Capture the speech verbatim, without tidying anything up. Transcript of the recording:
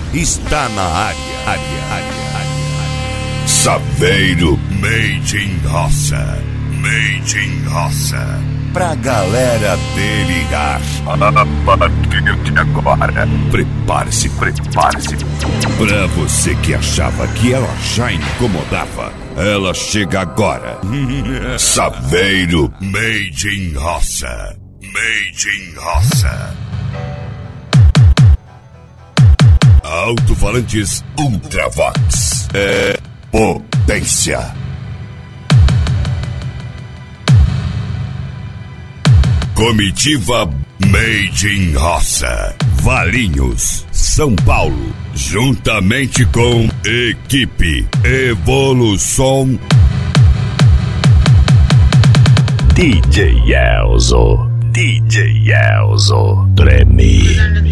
está na área. área, área, área. Saveiro Made in Roça. Made in Roça. Pra galera delirar. A partir de agora. Prepare-se, prepare-se. Pra você que achava que ela já incomodava, ela chega agora. Saveiro Made in Roça. Made in Roça. Alto-falantes Ultravox. É potência. Comitiva Made in Roça. Valinhos, São Paulo. Juntamente com equipe Evolução. D J Elzo. D J Elzo. Treme.